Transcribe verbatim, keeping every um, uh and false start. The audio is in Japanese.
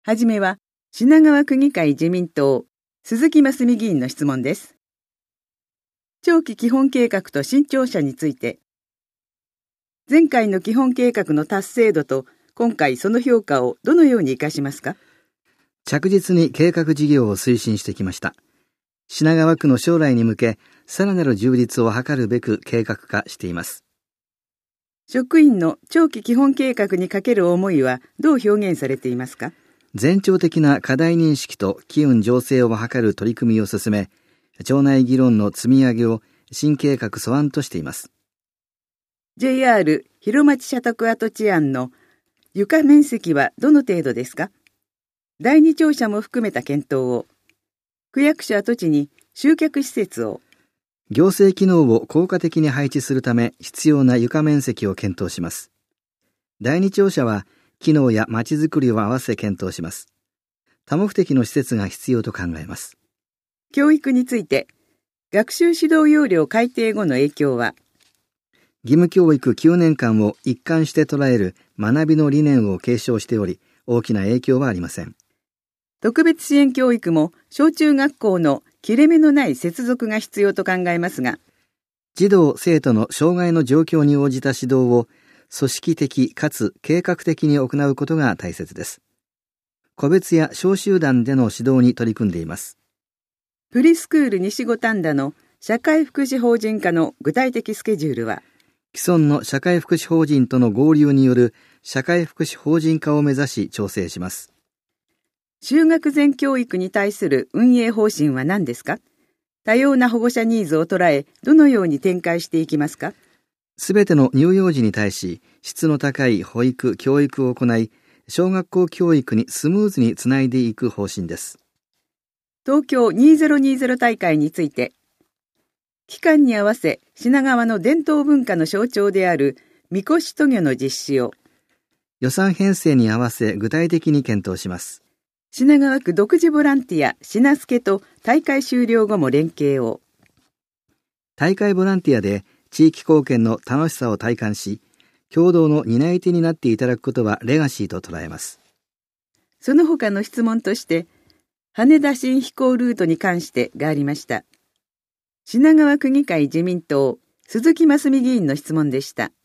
はじめは、品川区議会自民党、鈴木真澄議員の質問です。長期基本計画と新庁舎について、前回の基本計画の達成度と、今回その評価をどのように生かしますか？ 着実に計画事業を推進してきました。品川区の将来に向け、さらなる充実を図るべく計画化しています。 職員の長期基本計画にかける思いはどう表現されていますか？ 前兆的な課題認識と機運醸成を図る取り組みを進め、町内議論の積み上げを新計画素案としています。 ジェイアール 広町社宅跡地案の床面積はどの程度ですか？だいに庁舎も含めた検討を、区役所跡地に集客施設を、 行政機能を効果的に配置するため必要な床面積を検討します。だいに庁舎は機能やまちづくりを合わせ検討します。多目的の施設が必要と考えます。 教育について、学習指導要領改定後の影響は、 義務教育きゅうねんかんを一貫して捉える学びの理念を継承しており、大きな影響はありません。 特別支援教育も小中学校の切れ目のない接続が必要と考えますが、 児童・生徒の障害の状況に応じた指導を組織的かつ計画的に行うことが大切です。個別や小集団での指導に取り組んでいます。 プリスクール西五反田の社会福祉法人化の具体的スケジュールは、 既存の社会福祉法人との合流による社会福祉法人化を目指し調整します。 就学前教育に対する運営方針は何ですか？多様な保護者ニーズを捉え、どのように展開していきますか？ すべての乳幼児に対し、質の高い保育・教育を行い、小学校教育にスムーズにつないでいく方針です。 東京にせんにじゅう大会について、期間に合わせ品川の伝統文化の象徴であるみこし渡御の実施を、 予算編成に合わせ具体的に検討します。 品川区独自ボランティア品助と大会終了後も連携を、 大会ボランティアで地域貢献の楽しさを体感し、共同の担い手になっていただくことはレガシーと捉えます。 その他の質問として、羽田新飛行ルートに関してがありました。品川区議会自民党、鈴木真澄議員の質問でした。